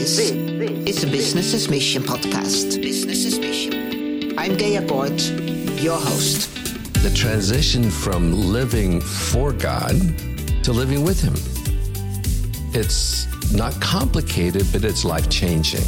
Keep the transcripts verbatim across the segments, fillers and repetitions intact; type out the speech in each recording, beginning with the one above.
This is the Business as Mission podcast. Business as Mission. I'm Gea Gort, your host. The transition from living for God to living with Him. It's not complicated, but it's life-changing.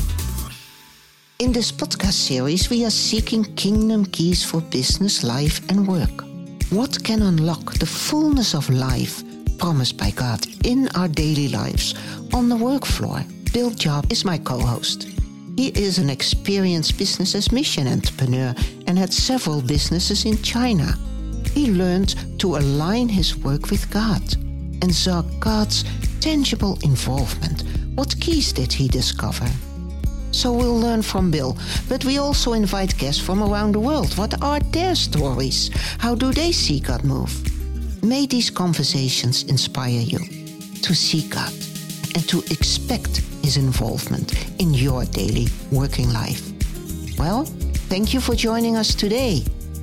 In this podcast series, we are seeking kingdom keys for business, life, and work. What can unlock the fullness of life promised by God in our daily lives on the work floor? Bill Job is my co-host. He is an experienced business as mission entrepreneur and had several businesses in China. He learned to align his work with God and saw God's tangible involvement. What keys did he discover? So we'll learn from Bill, but we also invite guests from around the world. What are their stories? How do they see God move? May these conversations inspire you to see God and to expect His involvement in your daily working life. Well, thank you for joining us today.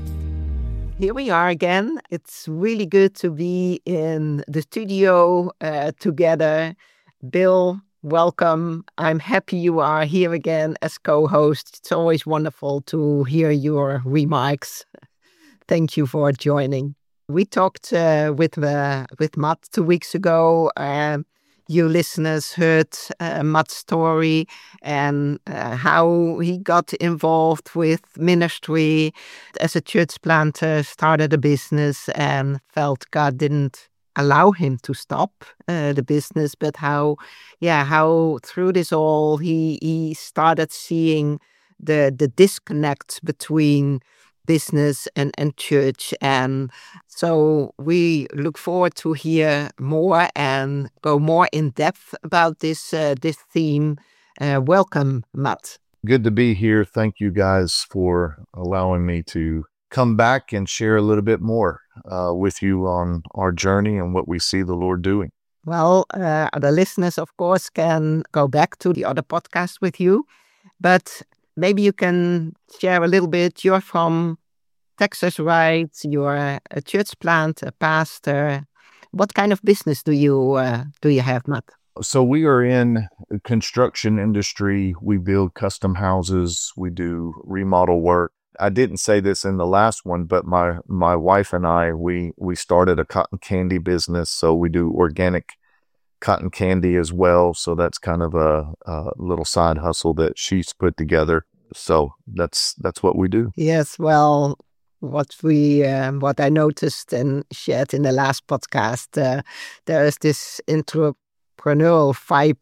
Here we are again. It's really good to be in the studio uh, together. Bill, welcome. I'm happy you are here again as co-host. It's always wonderful to hear your remarks. Thank you for joining. We talked uh, with uh, with Matt two weeks ago. Uh, you listeners heard uh, Matt's story and uh, how he got involved with ministry as a church planter, started a business and felt God didn't allow him to stop uh, the business, but how, yeah, how through this all he he started seeing the the disconnect between business and, and church. And so we look forward to hear more and go more in depth about this uh, this theme. Uh, welcome, Matt. Good to be here. Thank you guys for allowing me to come back and share a little bit more uh, with you on our journey and what we see the Lord doing. Well, uh, the listeners, of course, can go back to the other podcast with you, but maybe you can share a little bit. You're from Texas, right? You're a church plant, a pastor. What kind of business do you uh, do you have, Matt? So we are in the construction industry. We build custom houses. We do remodel work. I didn't say this in the last one, but my my wife and I, we we started a cotton candy business. So we do organic cotton candy as well. So that's kind of a, a little side hustle that she's put together. So that's that's what we do. Yes, well, what we um, what I noticed and shared in the last podcast, uh, there is this entrepreneurial vibe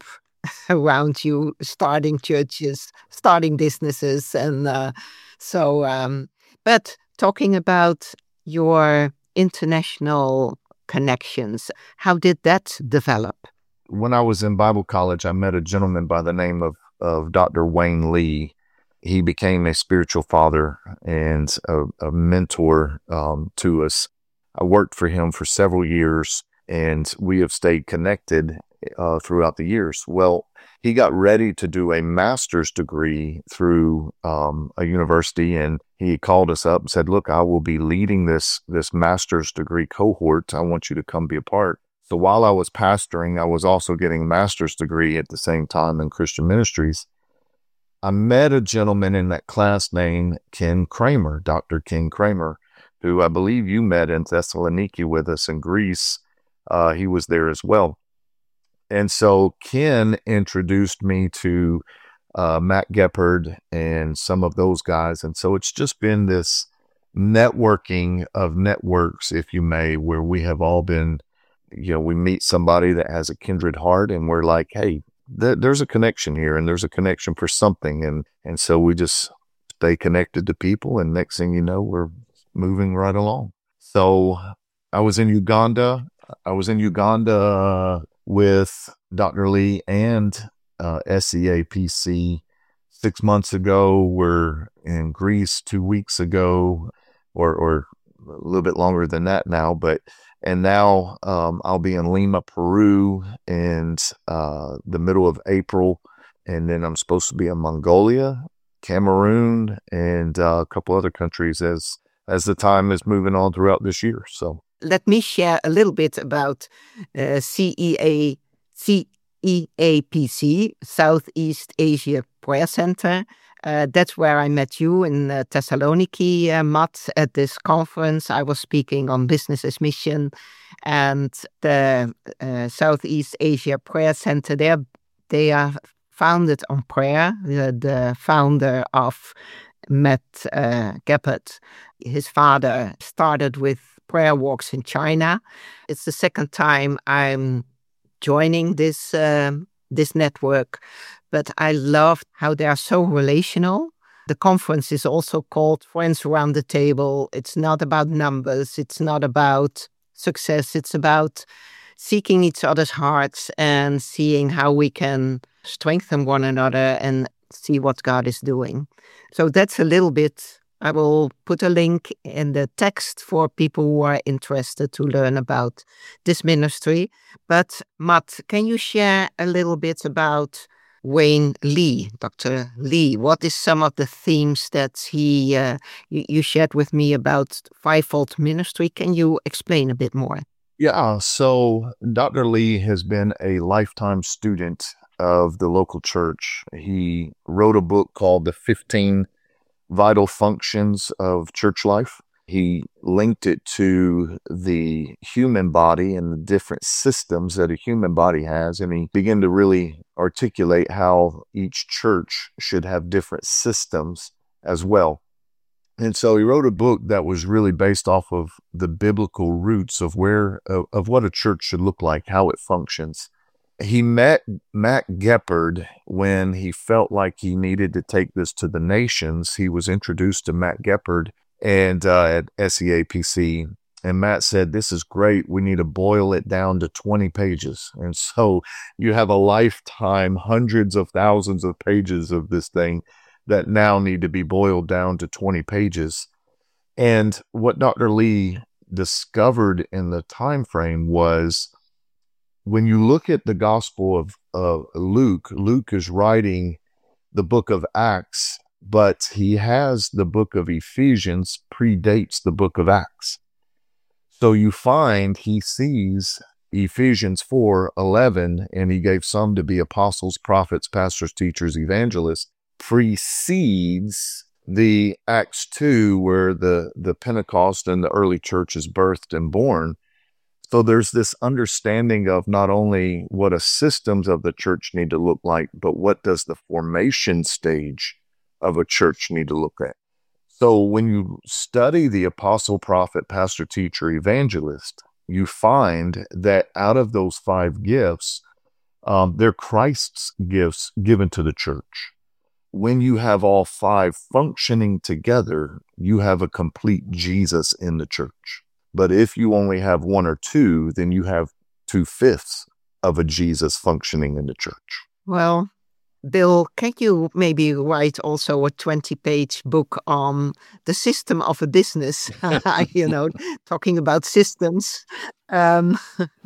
around you, starting churches, starting businesses, and uh, so. Um, but talking about your international connections, how did that develop? When I was in Bible college, I met a gentleman by the name of of Doctor Wayne Lee. He became a spiritual father and a, a mentor um, to us. I worked for him for several years, and we have stayed connected uh, throughout the years. Well, he got ready to do a master's degree through um, a university, and he called us up and said, look, I will be leading this, this master's degree cohort. I want you to come be a part. So while I was pastoring, I was also getting a master's degree at the same time in Christian ministries. I met a gentleman in that class named Ken Kramer, Doctor Ken Kramer, who I believe you met in Thessaloniki with us in Greece. Uh, he was there as well. And so Ken introduced me to uh, Matt Geppard and some of those guys. And so it's just been this networking of networks, if you may, where we have all been, you know, we meet somebody that has a kindred heart and we're like, hey, th- there's a connection here and there's a connection for something. And, and so we just stay connected to people. And next thing you know, we're moving right along. So I was in Uganda. I was in Uganda with Doctor Lee and uh, S E A P C six months ago. We're in Greece two weeks ago, or or a little bit longer than that now. But and now um, I'll be in Lima, Peru, in uh, the middle of April, and then I'm supposed to be in Mongolia, Cameroon, and uh, a couple other countries as as the time is moving on throughout this year. So let me share a little bit about uh, C E A C E A P C, Southeast Asia Prayer Center. Uh, that's where I met you in uh, Thessaloniki, uh, Matt, at this conference. I was speaking on business as mission, and the uh, Southeast Asia Prayer Center, they are, they are founded on prayer. The, the founder of Matt uh, Geppert, his father started with prayer walks in China. It's the second time I'm joining this um, this network, but I love how they are so relational. The conference is also called Friends Around the Table. It's not about numbers. It's not about success. It's about seeking each other's hearts and seeing how we can strengthen one another and see what God is doing. So that's a little bit. I will put a link in the text for people who are interested to learn about this ministry. But Matt, can you share a little bit about Wayne Lee, Doctor Lee? What is some of the themes that he uh, you, you shared with me about fivefold ministry? Can you explain a bit more? Yeah, so Doctor Lee has been a lifetime student of the local church. He wrote a book called The fifteen Vital Functions of Church Life. He linked it to the human body and the different systems that a human body has, and he began to really articulate how each church should have different systems as well. And so he wrote a book that was really based off of the biblical roots of where of, of what a church should look like, how it functions. He met Matt Geppert when he felt like he needed to take this to the nations. He was introduced to Matt Geppert and uh, at S E A P C, and Matt said, "This is great. We need to boil it down to twenty pages." And so you have a lifetime, hundreds of thousands of pages of this thing that now need to be boiled down to twenty pages. And what Doctor Lee discovered in the time frame was, when you look at the Gospel of uh, Luke, Luke is writing the book of Acts, but he has the book of Ephesians predates the book of Acts. So you find he sees Ephesians four eleven, and he gave some to be apostles, prophets, pastors, teachers, evangelists, precedes the Acts two, where the, the Pentecost and the early church is birthed and born. So there's this understanding of not only what a systems of the church need to look like, but what does the formation stage of a church need to look at. So when you study the apostle, prophet, pastor, teacher, evangelist, you find that out of those five gifts, um, they're Christ's gifts given to the church. When you have all five functioning together, you have a complete Jesus in the church. But if you only have one or two, then you have two-fifths of a Jesus functioning in the church. Well, Bill, can you maybe write also a twenty-page book on the system of a business? You know, talking about systems. Um,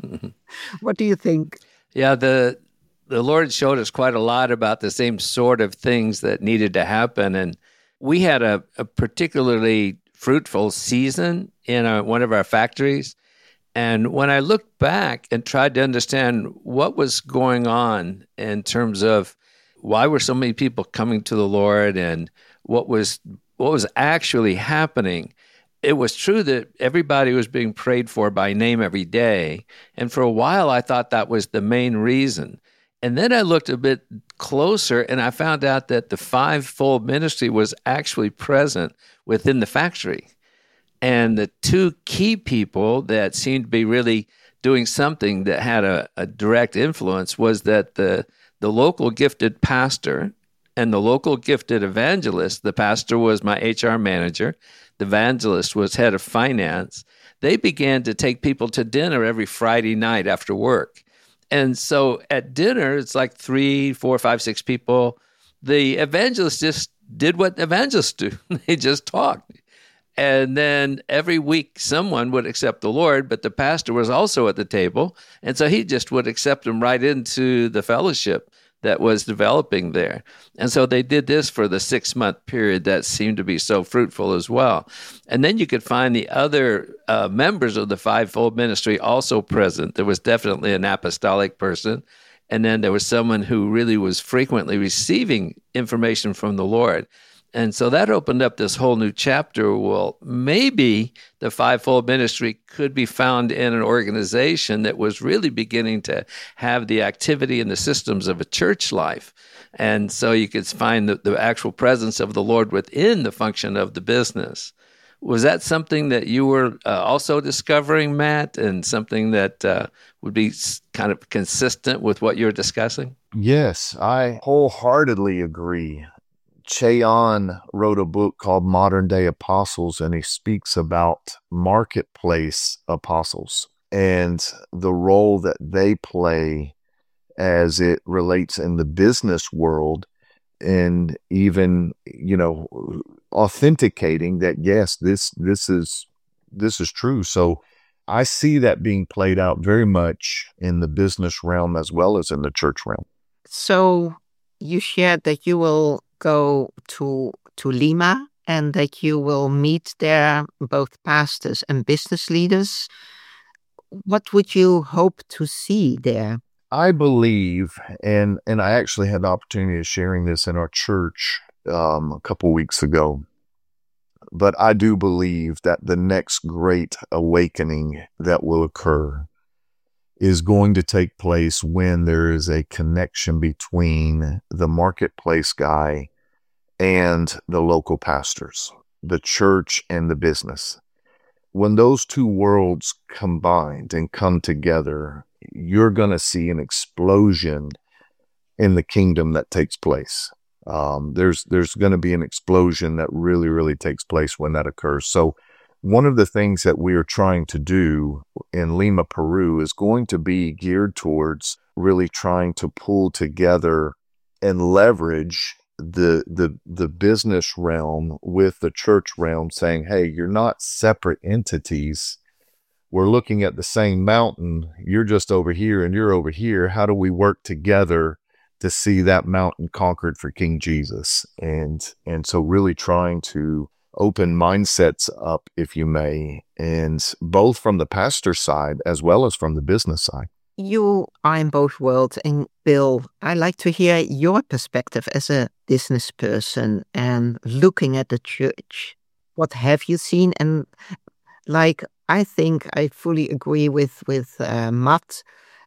what do you think? Yeah, the the Lord showed us quite a lot about the same sort of things that needed to happen. And we had a, a particularly fruitful season in our, one of our factories. And when I looked back and tried to understand what was going on in terms of why were so many people coming to the Lord and what was what was actually happening, it was true that everybody was being prayed for by name every day. And for a while, I thought that was the main reason. And then I looked a bit closer and I found out that the fivefold ministry was actually present within the factory. And the two key people that seemed to be really doing something that had a, a direct influence was that the, the local gifted pastor and the local gifted evangelist, the pastor was my H R manager, the evangelist was head of finance, they began to take people to dinner every Friday night after work. And so at dinner, it's like three, four, five, six people. The evangelist just did what evangelists do. They just talked. And then every week someone would accept the Lord, but the pastor was also at the table. And so he just would accept them right into the fellowship that was developing there. And so they did this for the six-month period that seemed to be so fruitful as well. And then you could find the other uh, members of the fivefold ministry also present. There was definitely an apostolic person, And then there was someone who really was frequently receiving information from the Lord. And so that opened up this whole new chapter. Well, maybe the fivefold ministry could be found in an organization that was really beginning to have the activity and the systems of a church life. And so you could find the, the actual presence of the Lord within the function of the business. Was that something that you were uh, also discovering, Matt, and something that uh, would be kind of consistent with what you're discussing? Yes, I wholeheartedly agree. Cheon wrote a book called Modern Day Apostles, and he speaks about marketplace apostles and the role that they play as it relates in the business world, and even, you know, authenticating that, yes, this this is this is true. So I see that being played out very much in the business realm as well as in the church realm. So you shared that you will go to to Lima and that you will meet there both pastors and business leaders. What would you hope to see there? I believe, and and I actually had the opportunity of sharing this in our church um, a couple weeks ago, but I do believe that the next great awakening that will occur is going to take place when there is a connection between the marketplace guy and the local pastors, the church and the business. When those two worlds combined and come together, you're going to see an explosion in the kingdom that takes place. Um, there's there's going to be an explosion that really, really takes place when that occurs. So one of the things that we are trying to do in Lima, Peru, is going to be geared towards really trying to pull together and leverage the the the business realm with the church realm, saying, hey, you're not separate entities. We're looking at the same mountain. You're just over here and you're over here. How do we work together to see that mountain conquered for King Jesus? And and so really trying to open mindsets up, if you may, and both from the pastor side as well as from the business side. You are in both worlds, and Bill, I'd like to hear your perspective as a business person and looking at the church. What have you seen? And like, I think I fully agree with with uh, Matt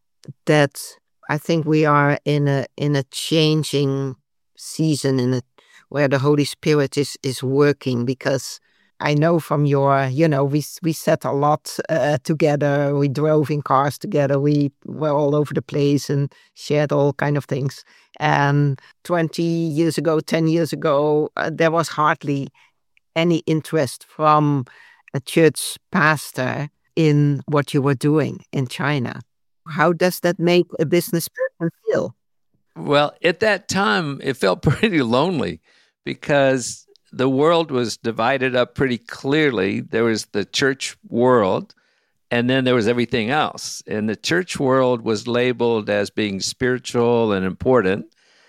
that I think we are in a in a changing season in a where the Holy Spirit is is working, because I know from your, you know, we we sat a lot uh, together. We drove in cars together. We were all over the place and shared all kind of things. And twenty years ago, ten years ago, uh, there was hardly any interest from a church pastor in what you were doing in China. How does that make a business person feel? Well, at that time, it felt pretty lonely because the world was divided up pretty clearly. There was the church world, and then there was everything else. And the church world was labeled as being spiritual and important,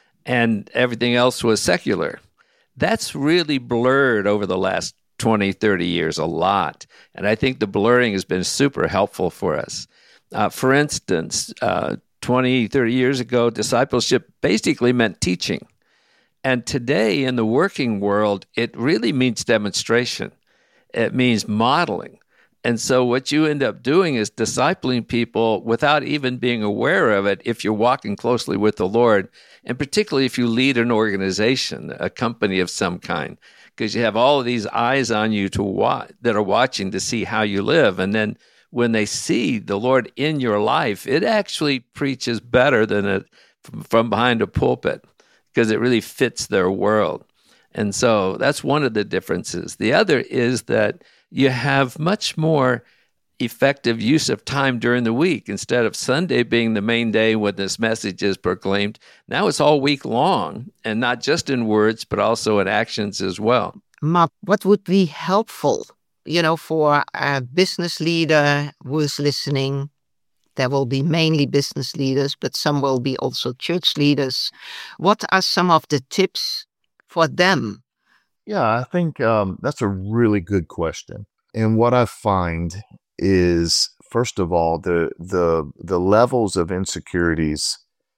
and everything else was secular. That's really blurred over the last twenty, thirty years a lot. And I think the blurring has been super helpful for us. Uh, for instance, uh, twenty, thirty years ago, discipleship basically meant teaching. And today in the working world, it really means demonstration. It means modeling. And so what you end up doing is discipling people without even being aware of it if you're walking closely with the Lord, and particularly if you lead an organization, a company of some kind, because you have all of these eyes on you to watch, that are watching to see how you live. And then when they see the Lord in your life, it actually preaches better than it from behind a pulpit, because it really fits their world. And so that's one of the differences. The other is that you have much more effective use of time during the week. Instead of Sunday being the main day when this message is proclaimed, now it's all week long, and not just in words, but also in actions as well. Matt, what would be helpful, you know, for a business leader who is listening? There will be mainly business leaders, but some will be also church leaders. What are some of the tips for them? Yeah, I think um, that's a really good question. And what I find is, first of all, the the the levels of insecurities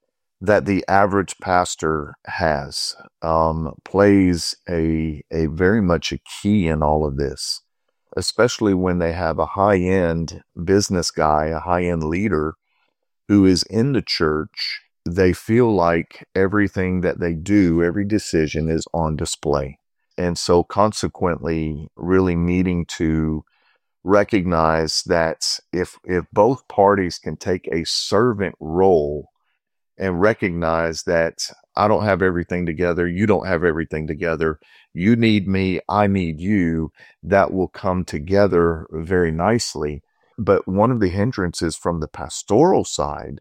that the average pastor has um, plays a, a very much a key in all of this, especially when they have a high-end business guy, a high-end leader who is in the church. They feel like everything that they do, every decision is on display. And so consequently, really needing to recognize that if if both parties can take a servant role and recognize that I don't have everything together, you don't have everything together, you need me, I need you, that will come together very nicely. But one of the hindrances from the pastoral side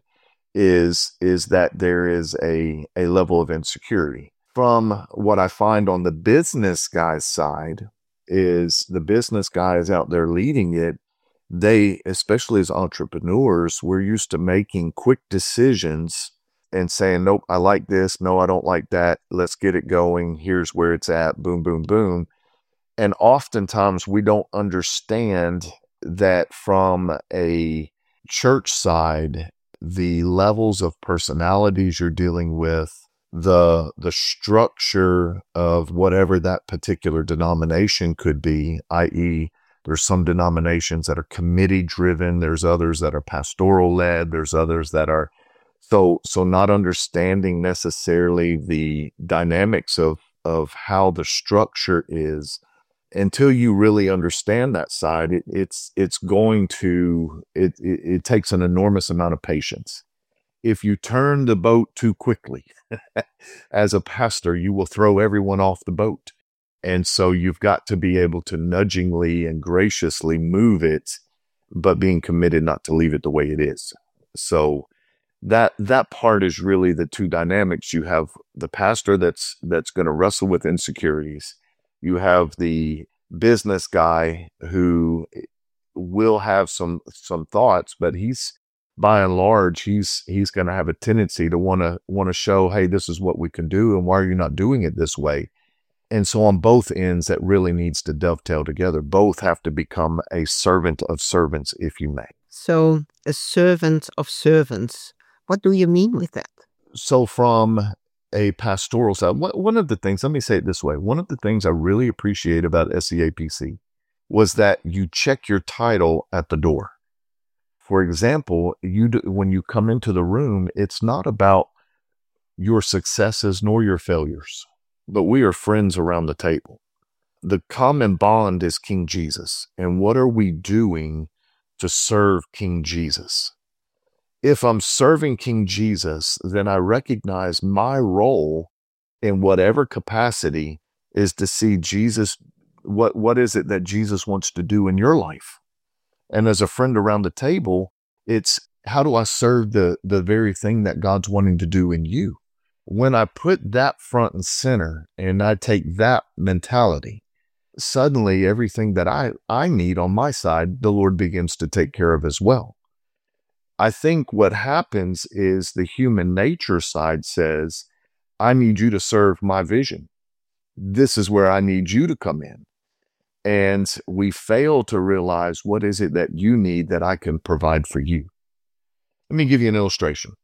is is that there is a, a level of insecurity. From what I find on the business guy's side is the business guys out there leading it, they, especially as entrepreneurs, we're used to making quick decisions and saying, nope, I like this. No, I don't like that. Let's get it going. Here's where it's at. Boom, boom, boom. And oftentimes we don't understand that from a church side, the levels of personalities you're dealing with, the the structure of whatever that particular denomination could be, that is, there's some denominations that are committee driven, there's others that are pastoral led, there's others that are so so not understanding necessarily the dynamics of of how the structure is. Until you really understand that side, it, it's it's going to it, it it takes an enormous amount of patience. If you turn the boat too quickly, as a pastor, you will throw everyone off the boat. And so you've got to be able to nudgingly and graciously move it, but being committed not to leave it the way it is. So that that part is really the two dynamics. You have the pastor that's that's going to wrestle with insecurities. You have the business guy who will have some some thoughts, but he's by and large, he's he's going to have a tendency to want to want to show, hey, this is what we can do, and why are you not doing it this way? And so on both ends, that really needs to dovetail together. Both have to become a servant of servants, if you may. So a servant of servants, what do you mean with that? So from a pastoral side, one of the things, let me say it this way, one of the things I really appreciate about S E A P C was that you check your title at the door. For example, you do, when you come into the room, it's not about your successes nor your failures, but we are friends around the table. The common bond is King Jesus. And what are we doing to serve King Jesus? If I'm serving King Jesus, then I recognize my role in whatever capacity is to see Jesus. What, what is it that Jesus wants to do in your life? And as a friend around the table, it's how do I serve the, the very thing that God's wanting to do in you? When I put that front and center and I take that mentality, suddenly everything that I, I need on my side, the Lord begins to take care of as well. I think what happens is the human nature side says, I need you to serve my vision. This is where I need you to come in. And we fail to realize what is it that you need that I can provide for you. Let me give you an illustration.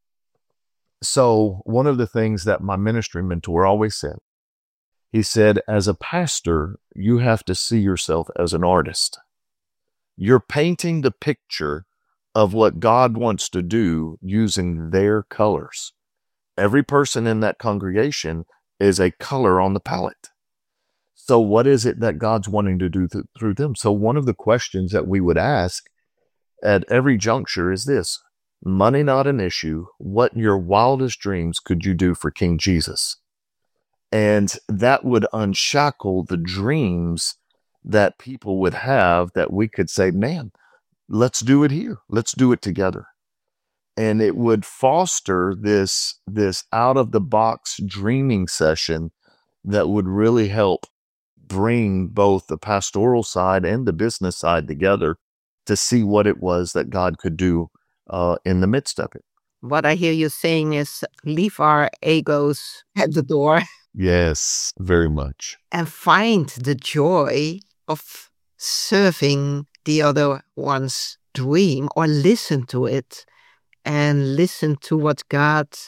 So one of the things that my ministry mentor always said, he said, as a pastor, you have to see yourself as an artist. You're painting the picture of what God wants to do using their colors. Every person in that congregation is a color on the palette. So what is it that God's wanting to do th- through them? So one of the questions that we would ask at every juncture is this: money not an issue. What in your wildest dreams could you do for King Jesus? And that would unshackle the dreams that people would have, that we could say, man, let's do it here. Let's do it together. And it would foster this, this out-of-the-box dreaming session that would really help bring both the pastoral side and the business side together to see what it was that God could do uh, in the midst of it. What I hear you saying is leave our egos at the door. Yes, very much. And find the joy of serving the other one's dream, or listen to it and listen to what God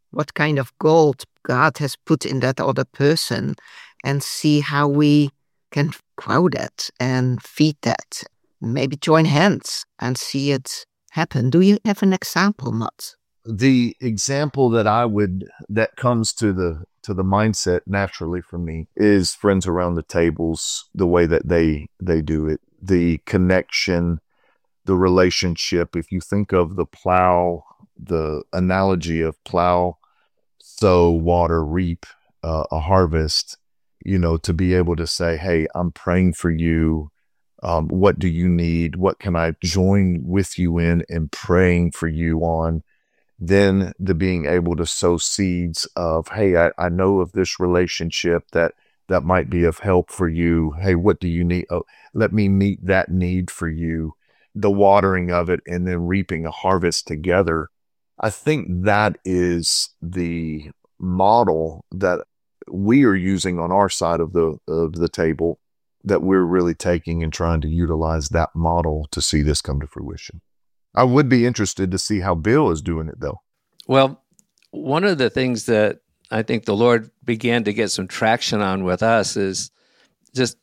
what kind of gold God has put in that other person and see how we can grow that and feed that. Maybe join hands and see it happen. Do you have an example, Matt? The example that I would, that comes to the to the mindset naturally for me is friends around the tables, the way that they they do it, the connection, the relationship. If you think of the plow, the analogy of plow, sow, water, reap, uh, a harvest, you know, to be able to say, hey, I'm praying for you. Um, what do you need? What can I join with you in and praying for you on? Then the being able to sow seeds of, hey, I, I know of this relationship that that might be of help for you. Hey, what do you need? Oh, let me meet that need for you. The watering of it and then reaping a harvest together. I think that is the model that we are using on our side of the of the table, that we're really taking and trying to utilize that model to see this come to fruition. I would be interested to see how Bill is doing it, though. Well, one of the things that I think the Lord began to get some traction on with us is just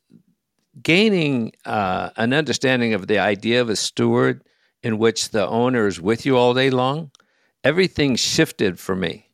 gaining uh, an understanding of the idea of a steward in which the owner is with you all day long. Everything shifted for me.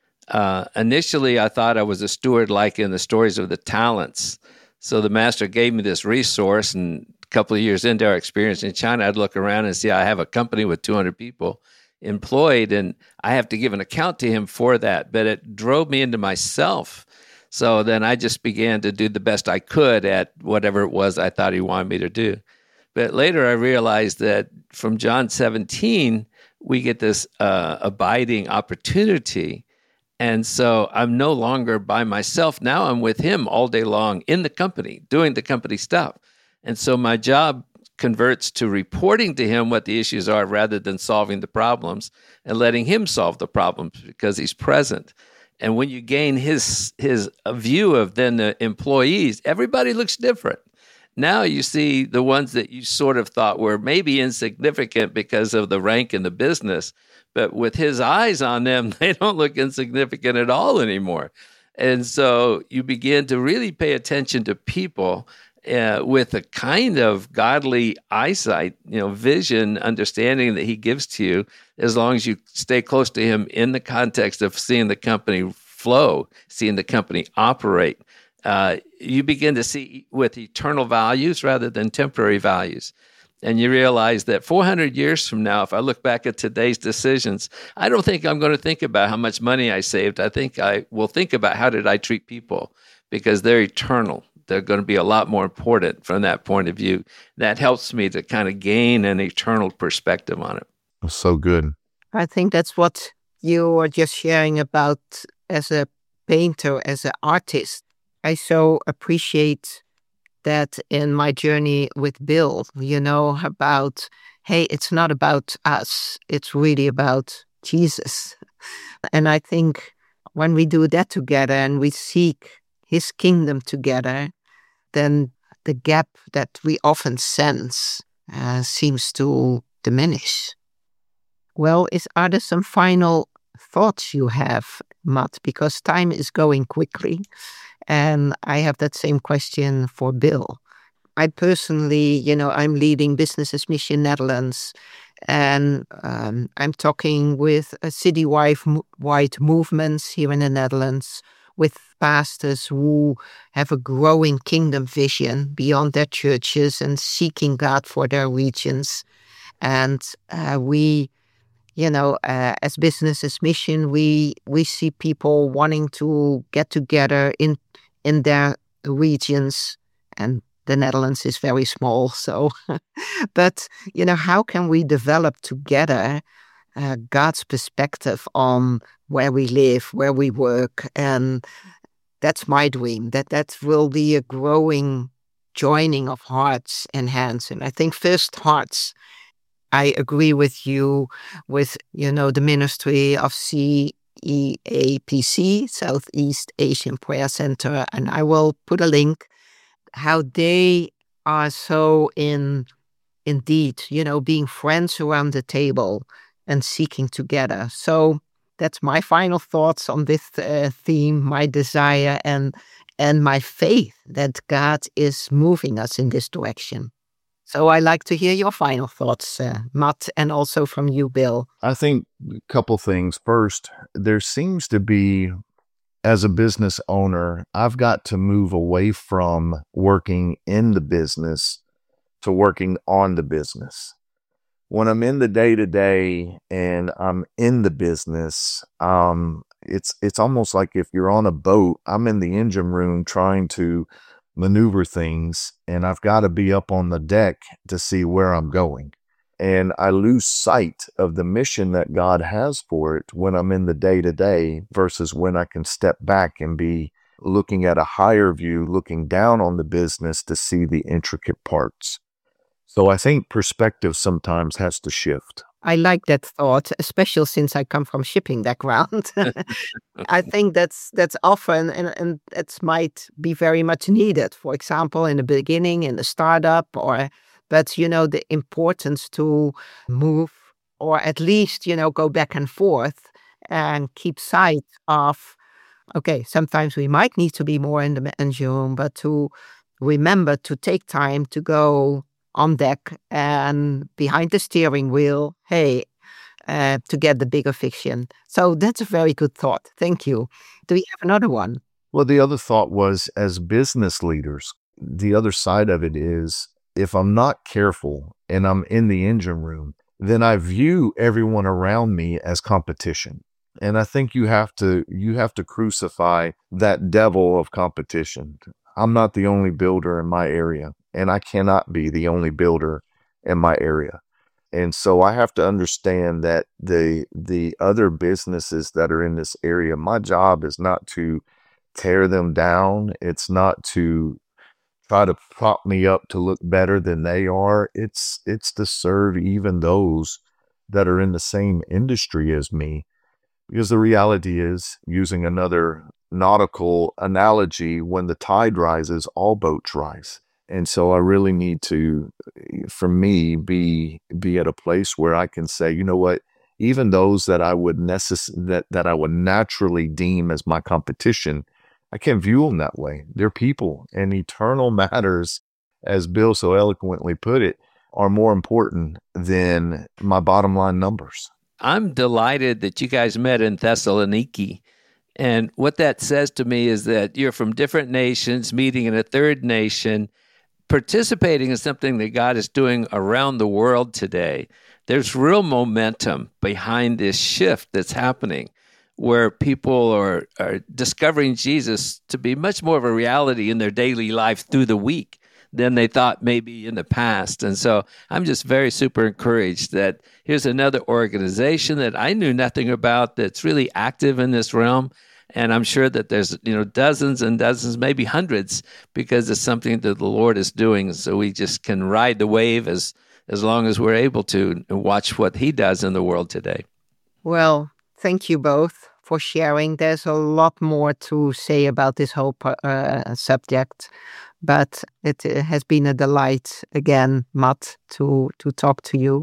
Uh, initially, I thought I was a steward like in the stories of the talents. So the master gave me this resource, and a couple of years into our experience in China, I'd look around and see I have a company with two hundred people employed, and I have to give an account to him for that. But it drove me into myself. So then I just began to do the best I could at whatever it was I thought he wanted me to do. But later I realized that from John seventeen, we get this uh, abiding opportunity. And so I'm no longer by myself. Now I'm with him all day long in the company, doing the company stuff. And so my job converts to reporting to him what the issues are rather than solving the problems and letting him solve the problems because he's present. And when you gain his his view of then the employees, everybody looks different. Now you see the ones that you sort of thought were maybe insignificant because of the rank in the business, but with his eyes on them, they don't look insignificant at all anymore. And so you begin to really pay attention to people uh, with a kind of godly eyesight, you know, vision, understanding that he gives to you, as long as you stay close to him in the context of seeing the company flow, seeing the company operate. Uh, you begin to see with eternal values rather than temporary values. And you realize that four hundred years from now, if I look back at today's decisions, I don't think I'm going to think about how much money I saved. I think I will think about how did I treat people, because they're eternal. They're going to be a lot more important from that point of view. That helps me to kind of gain an eternal perspective on it. That's so good. I think that's what you were just sharing about as a painter, as an artist. I so appreciate that in my journey with Bill, you know, about, hey, it's not about us. It's really about Jesus. And I think when we do that together and we seek his kingdom together, then the gap that we often sense uh, seems to diminish. Well, is, are there some final thoughts you have, Matt? Because time is going quickly. And I have that same question for Bill. I personally, you know, I'm leading Business as Mission Netherlands, and um, I'm talking with a city-wide wide movements here in the Netherlands, with pastors who have a growing kingdom vision beyond their churches and seeking God for their regions. And uh, we, you know, uh, as Business as Mission, we we see people wanting to get together in in their regions, and the Netherlands is very small. So, but, you know, how can we develop together uh, God's perspective on where we live, where we work? And that's my dream, that that will be a growing joining of hearts and hands. And I think first hearts, I agree with you with, you know, the ministry of C E A P C, Southeast Asian Prayer Center, and I will put a link, how they are so in, indeed, you know, being friends around the table and seeking together. So that's my final thoughts on this uh, theme, my desire and and my faith that God is moving us in this direction. So I like to hear your final thoughts, uh, Matt, and also from you, Bill. I think a couple things. First, there seems to be, as a business owner, I've got to move away from working in the business to working on the business. When I'm in the day-to-day and I'm in the business, um, it's it's almost like if you're on a boat, I'm in the engine room trying to maneuver things, and I've got to be up on the deck to see where I'm going. And I lose sight of the mission that God has for it when I'm in the day-to-day versus when I can step back and be looking at a higher view, looking down on the business to see the intricate parts. So I think perspective sometimes has to shift. I like that thought, especially since I come from shipping background. I think that's that's often, and, and it might be very much needed. For example, in the beginning, in the startup, or but you know the importance to move, or at least you know go back and forth and keep sight of. Okay, sometimes we might need to be more in the engine room, but to remember to take time to go on deck and behind the steering wheel, hey, uh, to get the bigger fiction. So that's a very good thought. Thank you. Do we have another one? Well, the other thought was, as business leaders, the other side of it is, if I'm not careful and I'm in the engine room, then I view everyone around me as competition. And I think you have to you have to crucify that devil of competition. I'm not the only builder in my area, and I cannot be the only builder in my area. And so I have to understand that the the other businesses that are in this area, my job is not to tear them down. It's not to try to prop me up to look better than they are. It's it's to serve even those that are in the same industry as me. Because the reality is, using another nautical analogy, when the tide rises, all boats rise. And so I really need to, for me, be be at a place where I can say, you know what, even those that I would necess- that, that I would naturally deem as my competition, I can't view them that way. They're people, and eternal matters, as Bill so eloquently put it, are more important than my bottom line numbers. I'm delighted that you guys met in Thessaloniki. And what that says to me is that you're from different nations, meeting in a third nation, participating in something that God is doing around the world today. There's real momentum behind this shift that's happening, where people are, are discovering Jesus to be much more of a reality in their daily life through the week than they thought maybe in the past. And so I'm just very super encouraged that here's another organization that I knew nothing about that's really active in this realm. And I'm sure that there's, you know, dozens and dozens, maybe hundreds, because it's something that the Lord is doing. So we just can ride the wave as, as long as we're able to watch what he does in the world today. Well, thank you both for sharing. There's a lot more to say about this whole uh, subject. But it has been a delight again, Matt, to, to talk to you.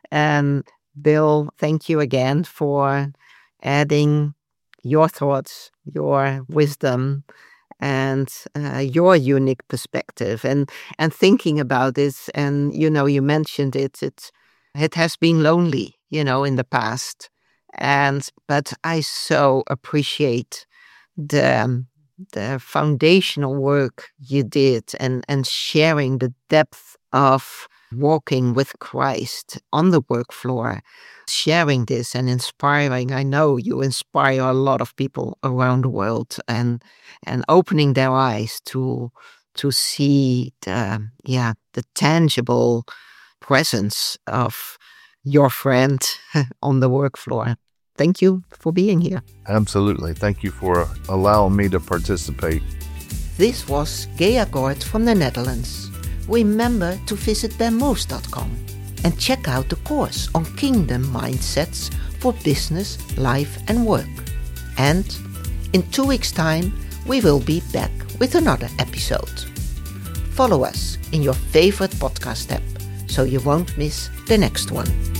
And Bill, thank you again for adding your thoughts, your wisdom, and uh, your unique perspective, and and thinking about this. And you know, you mentioned it. It it has been lonely, you know, in the past, and but I so appreciate the. the foundational work you did, and, and sharing the depth of walking with Christ on the work floor, sharing this and inspiring. I know you inspire a lot of people around the world, and and opening their eyes to to see the yeah the tangible presence of your friend on the work floor. Thank you for being here. Absolutely. Thank you for allowing me to participate. This was Gea Gort from the Netherlands. Remember to visit ben moos dot com and check out the course on Kingdom Mindsets for business, life and work. And in two weeks' time, we will be back with another episode. Follow us in your favorite podcast app so you won't miss the next one.